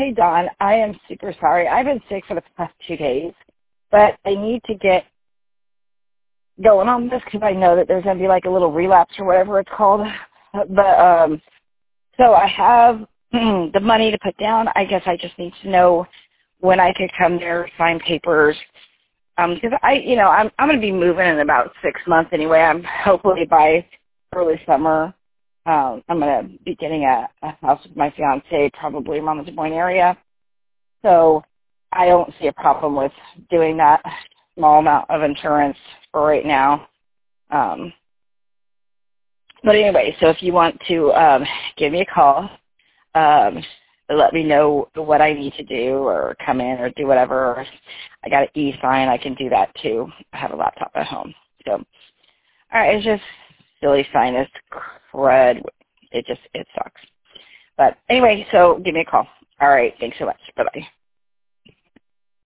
Hey, Dawn, I am super sorry. I've been sick for the past 2 days, but I need to get going on this because I know that there's going to be like a little relapse or whatever it's called. But so I have the money to put down. I guess I just need to know when I could come there, sign papers. Because I'm going to be moving in about 6 months anyway. I'm hopefully by early summer. I'm going to be getting a house with my fiance, probably around the Des Moines area. So I don't see a problem with doing that small amount of insurance for right now. But anyway, so if you want to give me a call, let me know what I need to do or come in or do whatever. Or I got an e-sign. I can do that too. I have a laptop at home. So, all right, it's just silly sinus crud. It sucks. But anyway, so give me a call. All right, thanks so much. Bye-bye.